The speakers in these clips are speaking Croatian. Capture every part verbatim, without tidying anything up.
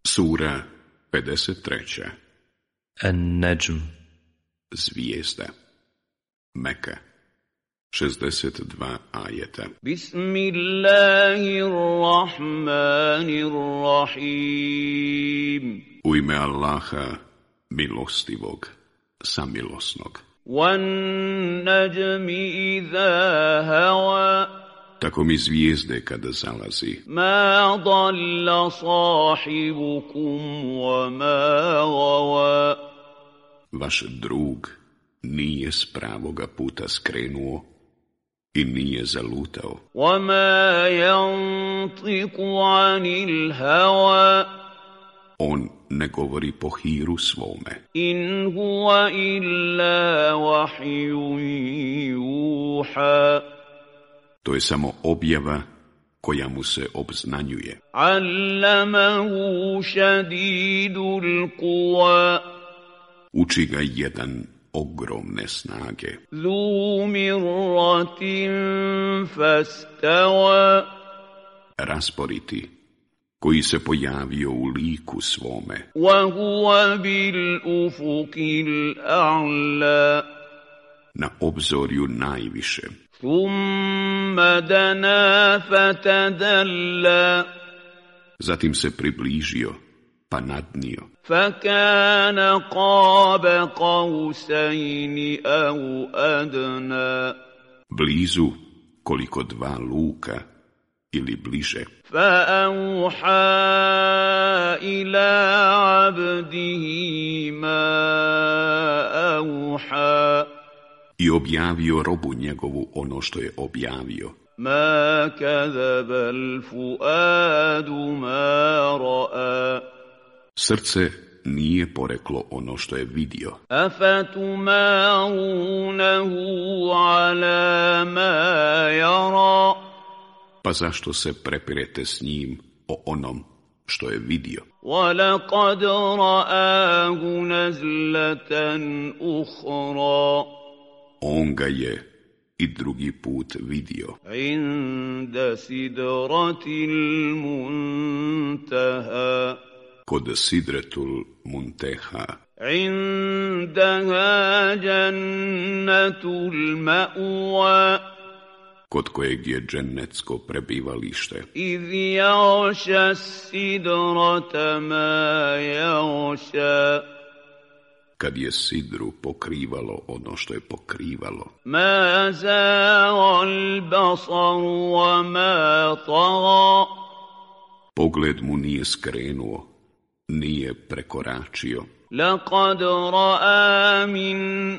Sura pedeset tri. An-Najm. Zvijezda. Meka. šezdeset dva ajeta. Bismillahirrahmanirrahim. U ime Allaha, milostivog, samilosnog. Wan-najmi idha hawa. Tako mi zvijezde kada zalazi. Ma dalla sahibukum wa ma gawa. Vaš drug nije s pravoga puta skrenuo i nije zalutao. Wa ma yantiqu anil hawa. On ne govori po hiru svome. In huwa illa wahyun yuha. To je samo objava koja mu se obznanjuje. Allamahu šadidul quwa. Uči ga jedan ogromne snage. Zu mirratin fastawa. Rasporiti, koji se pojavio u liku svome. Wa huwa bil ufuqil a'la. Na obzorju najviše. Thumma dana fatadalla. Zatim se približio, pa nadnio. Fakana qaba qausayni aw adna. Blizu koliko dva luka ili bliže. Fa'auha ila abdihi ma auha. I objavio robu njegovu ono što je objavio. Ma kadhaba al-fuadu ma ra'a. Srce nije poreklo ono što je vidio. Afatumarunahu ala ma yara. Pa zašto se prepirete s njim o onom što je vidio? Walaqad ra'ahu nazlatan ukhra. On ga je i drugi put vidio. Inda sidratil muntaha. Kod Sidretul Munteha. Indaha jannatul ma'wa. Kod kojeg je džennetsko prebivalište. Iz yaghsha sidrata ma yaghsha. Kad je sidru pokrivalo ono što je pokrivalo. Ma za'a al-basar wa ma tagha. Pogled mu nije skrenuo, nije prekoračio. Laqad ra'a min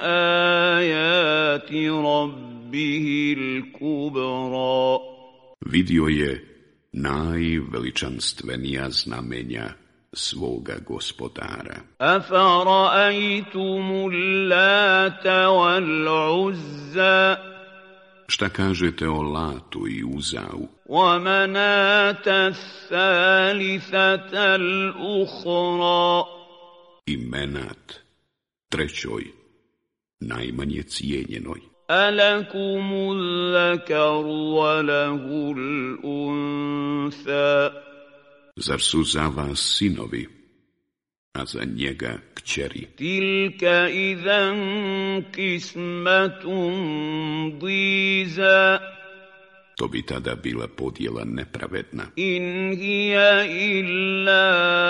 ayati rabbihil kubra. Vidio je najveličanstvenija znamenja svoga gospodara. Afara'aytumul Lata wal Uzza. Šta kažete o Latu i Uzau? Wa manata thalithata al-ukhra. I Menat, trećoj, najmanje cijenjenoj. Alakumul zakaru wa lahul untha. Zar su za vas sinovi, a za njega kćeri? Tilka idan kismatun diza. To bi tada bila podjela nepravedna. In hiya illa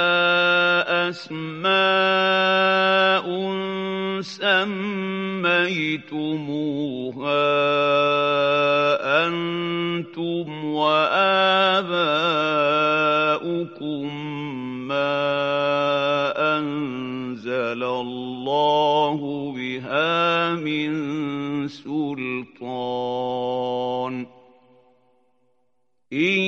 asma'un sammaytumuha antum wa aba'ukum ma anzala Allahu biha min sultan. إن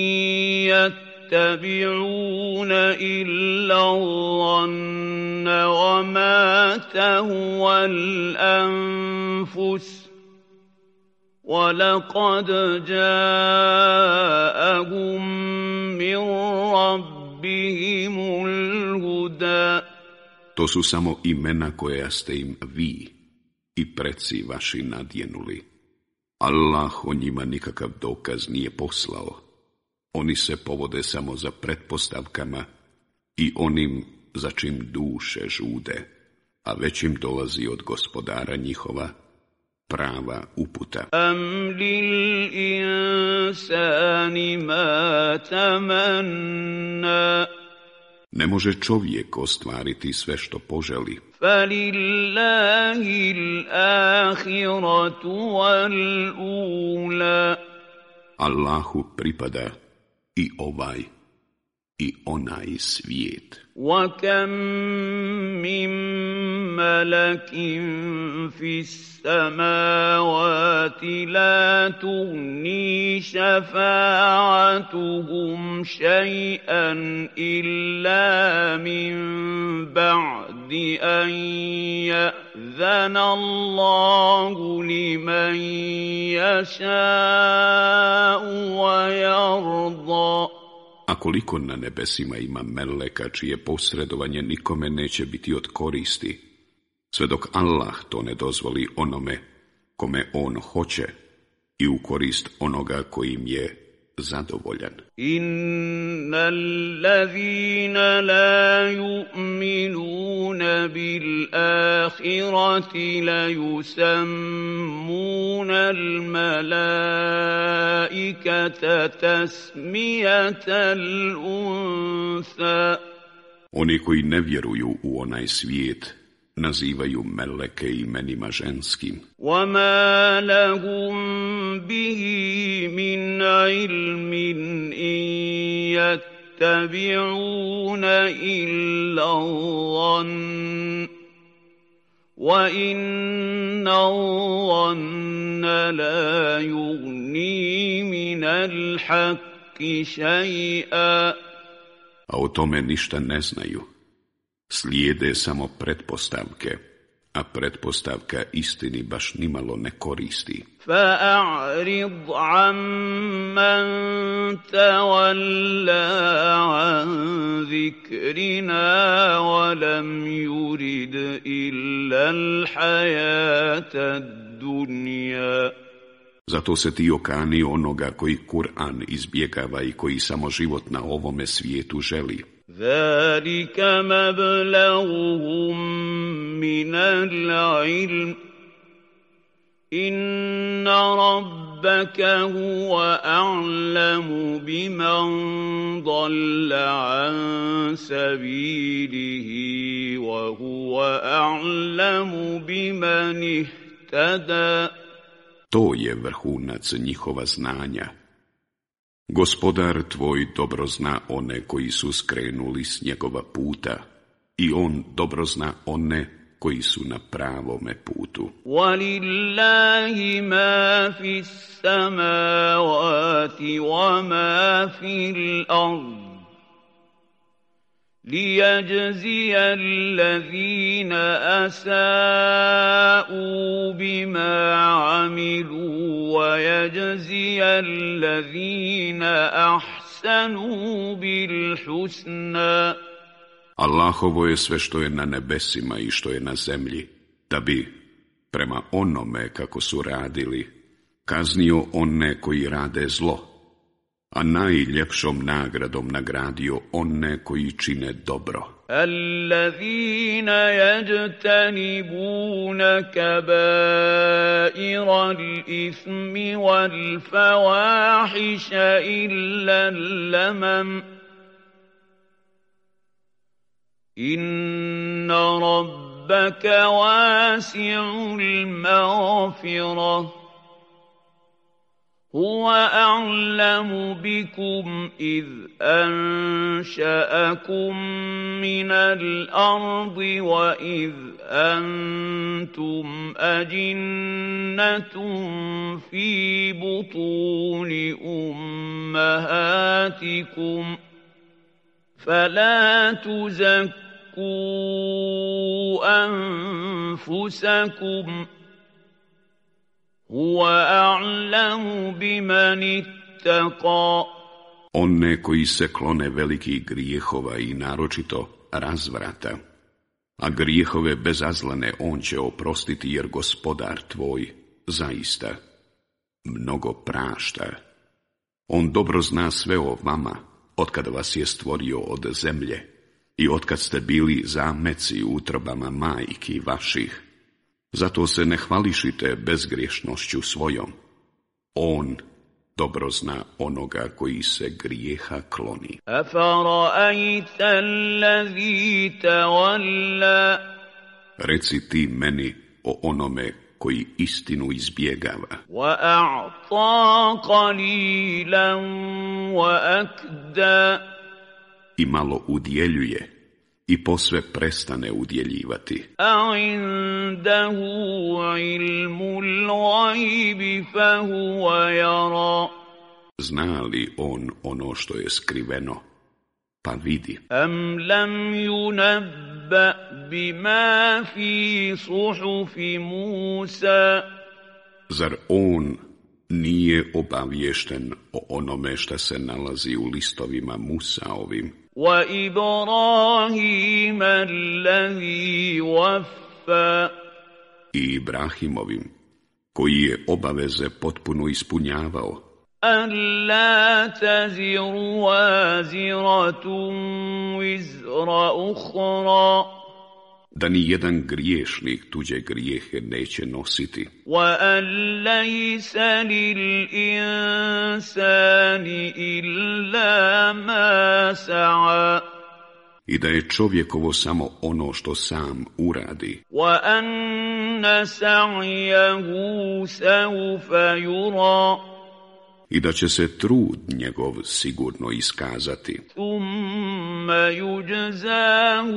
يتبعون إلا الظن وما تهوى الأنفس ولقد جاءهم من ربهم الهدى. To su samo imena koja ste im vi i preci vaši nadjenuli. Allah o njima nikakav dokaz nije poslao. Oni se povode samo za pretpostavkama i onim za čim duše žude, a već im dolazi od gospodara njihova prava uputa. Am lil insani ma tamanna. Ne može čovjek ostvariti sve što poželi. Falillahi l-ahiratu wal-ula. Allahu pripada i ovaj i onaj svijet. وَكَمْ مِنْ مَلَكٍ فِي السَّمَاوَاتِ لَا تُغْنِي شَفَاعَتُهُمْ شَيْئًا إِلَّا مِنْ بَعْدِ أَنْ يَأْذَنَ اللَّهُ لِمَنْ يَشَاءُ وَيَرْضَى. A koliko na nebesima ima meleka čije posredovanje nikome neće biti od koristi, sve dok Allah to ne dozvoli onome kome on hoće i u korist onoga kojim je zadovoljan. Innal ladhina la yu'minuna bil ahirati la yusammuna al malaikata tasmiyatal unsa. Oni koji ne vjeruju u onaj svijet nazivaju meleke imenima ženskim. وَمَا لَهُمْ بِهِ مِنْ عِلْمٍ إِنْ يَتَّبِعُونَ إِلَّا الظَّنَّ وَإِنَّ الظَّنَّ لَا يُغْنِي مِنَ الْحَقِّ شَيْئًا. A o tome ništa ne znaju. Slijede samo pretpostavke, a pretpostavka istini baš nimalo ne koristi. فَأَعْرِضْ عَمَّنْ تَوَلَّى عَنْ ذِكْرِنَا وَلَمْ يُرِدْ إِلَّا الْحَيَاةَ الدُّنْيَا. Zato se ti okani onoga koji Kur'an izbjegava i koji samo život na ovome svijetu želi. ذَلِكَ مَبْلَغُهُم مِّنَ الْعِلْمِ إِنَّ رَبَّكَ هُوَ أَعْلَمُ بِمَنْ ضَلَّ عَنْ سَبِيلِهِ وَهُوَ أَعْلَمُ بِمَنِ اهْتَدَى. To je vrhunac njihova znanja. Gospodar tvoj dobro zna one koji su skrenuli s njegova puta i on dobro zna one koji su na pravome putu. وَلِلَّهِ مَا فِي السَّمَاوَاتِ وَمَا فِي الْأَرْضِ لِيَجْزِيَ الَّذِينَ أَسَاءُوا بِمَا عَمِلُوا وَيَجْزِيَ الَّذِينَ أَحْسَنُوا بِالْحُسْنَى. Allahovo je sve što je na nebesima i što je na zemlji, da bi, prema onome kako su radili, kaznio one koji rade zlo, a najljepšom nagradom nagradio one koji čine dobro. الذين يجتنبون كبائر الإثم والفواحش إلا اللمم إن ربك واسع المغفرة هو أعلم بكم إذ أنشأكم من الأرض وإذ أنتم أجنة في بطون أمهاتكم فلا تزكوا أنفسكم هو أعلم بمن اتقى. One koji se klone velikih grijehova i naročito razvrata, a grijehove bezazlane on će oprostiti jer gospodar tvoj zaista mnogo prašta. On dobro zna sve o vama, otkada vas je stvorio od zemlje I otkad ste bili zameci u utrobama majki vaših, zato se ne hvališite bezgriješnošću svojom. On dobro zna onoga koji se grijeha kloni. أَفَرَأَيْتَ الَّذِي تَوَلَّى Reci ti meni o onome koji istinu izbjegava وَأَعْطَى قَلِيلًا وَأَكْدَى i malo udjeljuje i posve prestane udjeljivati. أَعِندَهُ عِلْمُ الْغَيْبِ فَهُوَ يَرَى Zna li on ono što je skriveno, pa vidi? أَمْ لَمْ يُنَبَّأْ بِمَا فِي صُحُفِ مُوسَى Zar on nije obaviješten o onome što se nalazi u listovima Musaovim وَإِبْرَاهِيمَ الَّذِي وَفَّى i Ibrahimovim, koji je obaveze potpuno ispunjavao, أَلَّا تَزِرُ وَازِرَةٌ وِزْرَ أُخْرَى da ni jedan griješnik tuđe grijehe neće nositi, وَأَن لَّيْسَ لِلْإِنسَانِ إِلَّا مَا سَعَى i da je čovjekovo samo ono što sam uradi, وَأَنَّ سَعْيَهُ سَوْفَ يُرَى i da će se trud njegov sigurno iskazati, ثُمَّ يُجْزَاهُ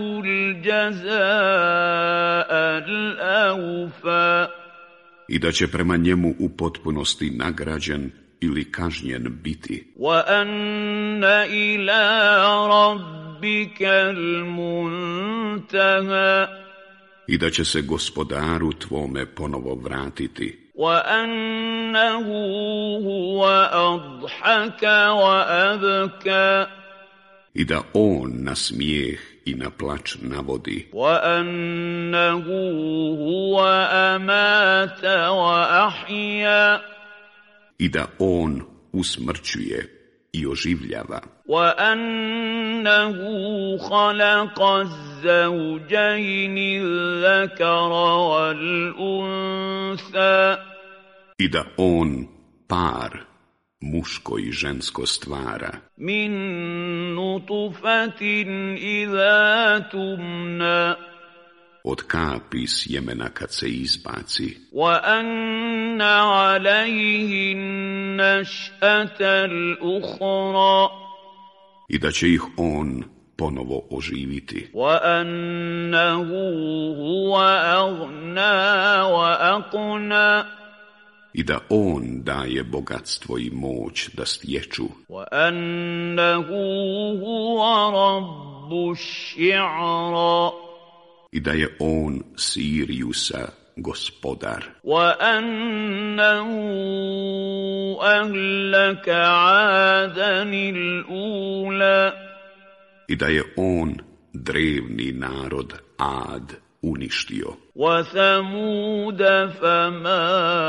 الْجَزَاءَ الْأَوْفَى i da će prema njemu u potpunosti nagrađen ili kažnjen biti, وَأَنَّ إِلَىٰ رَبِّكَ الْمُنْتَهَى i da će se gospodaru tvome ponovo vratiti, وَأَنَّهُ هُوَ أَضْحَكَ وَأَبْكَى i da on na smijeh i na plač navodi, وَأَنَّهُ هُوَ أَمَاتَ وَأَحْيَا i da on usmrćuje i oživljava, وَأَنَّهُ خَلَقَ الزَّوْجَيْنِ الذَّكَرَ وَالْأُنثَى i da on par, muško i žensko stvara, مِن نُطْفَةٍ إِذَا تُمْنَى od kapi sjemena kad se izbaci, وَأَنَّ عَلَيْهِ النَّشْأَةَ الْأُخْرَى i da će ih on ponovo oživiti, وَأَنَّهُ هُوَ أَغْنَى وَأَقْنَى i da on daje bogatstvo i moć da stječu, وَأَنَّهُ هُوَ رَبُّ الشِّعْرَى i da je on Sirijusa gospodar, وَأَنَّهُ أَهْلَكَ عَادًا الْأُولَى i da je on drevni narod Ad uništio, وَثَمُودَ فَمَا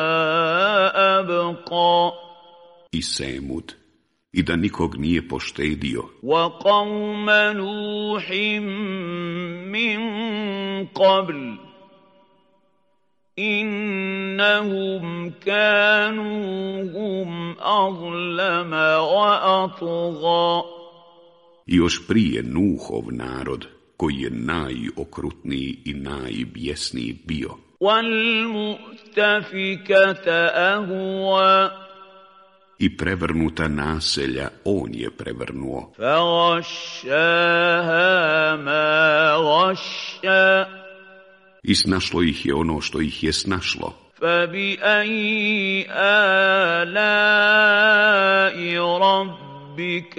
أَبْقَى i Semud, i da nikog nije poštedio, وَقَوْمَ نُوحٍ مِّن قَبْلُ إِنَّهُمْ كَانُوا هُمْ أَظْلَمَ وَأَطْغَى i još prije Nuhov narod, koji je najokrutniji i najbjesniji bio, وَالْمُؤْتَفِكَةَ أَهْوَى i prevrnuta naselja on je prevrnuo, فَغَشَّاهَا مَا غَشَّى i snašlo ih je ono što ih je snašlo, فَبِأَيِّ آلَاءِ رَبِّكَ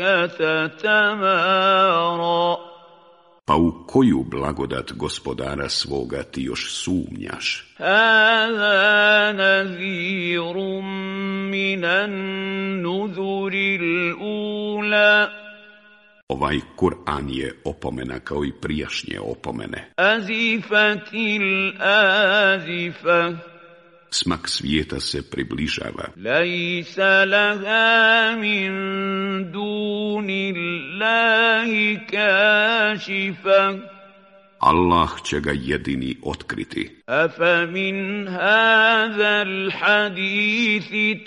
تَتَمَارَى pa u koju blagodat gospodara svoga ti još sumnjaš? هَذَا نَذِيرٌ مِّنَ النُّذُرِ الْأُولَى Ovaj Kur'an je opomena kao i prijašnje opomene. أَزِفَتِ الْآزِفَةُ smak svijeta se približava. Lejsa laha min duni Allahi kašifa. Allah će ga jedini otkriti. Afa min hadhal hadithi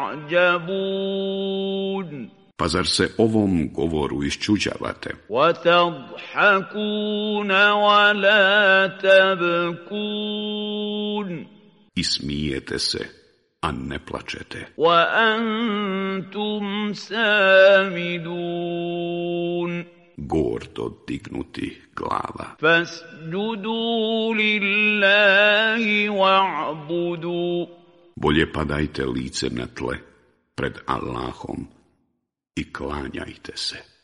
ta'jabun. Pa zar se ovom govoru iščuđavate? وَتَضْحَكُونَ وَلَا تَبْكُونَ. I smijete se, a ne plačete. وَأَنْتُمْ سَامِدُونَ. Gordo dignuti glava. فَاسْجُدُوا لِلَّهِ وَاعْبُدُوا. Bolje padajte lice na tle pred Allahom i klanjajte se.